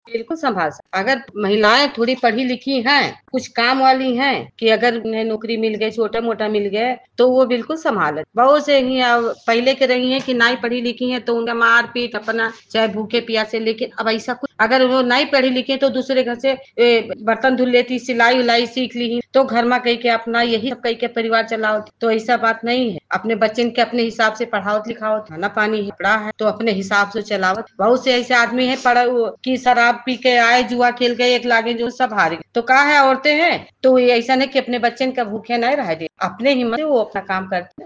बिल्कुल संभाल सकते। अगर महिलाएं थोड़ी पढ़ी लिखी हैं, कुछ काम वाली हैं, कि अगर उन्हें नौकरी मिल गई, छोटा मोटा मिल गए, तो वो बिल्कुल संभाले। बहुत से ही अब पहले के रही हैं कि नहीं पढ़ी लिखी हैं तो उनका मार पीट अपना चाहे भूखे प्यासे, लेकिन अब ऐसा कुछ, अगर वो नहीं पढ़ी लिखी तो दूसरे घर से बर्तन धुल लेती, सिलाई उलाई सीख ली, तो घर में कह के अपना यही सब कह के परिवार चलाओ। तो ऐसा बात नहीं है, अपने बच्चे के अपने हिसाब से पढ़ाओ लिखाओ, खाना पानी पड़ा है तो अपने हिसाब से चलावत। बहुत से ऐसे आदमी है पढ़ा कि शराब पी के आए, जुआ खेल के एक लागे जो सब हारे, तो कहा है औरतें हैं तो ये ऐसा नहीं कि अपने बच्चे का भूखे नहीं रह दे, अपने हिम्मत से वो अपना काम करते हैं।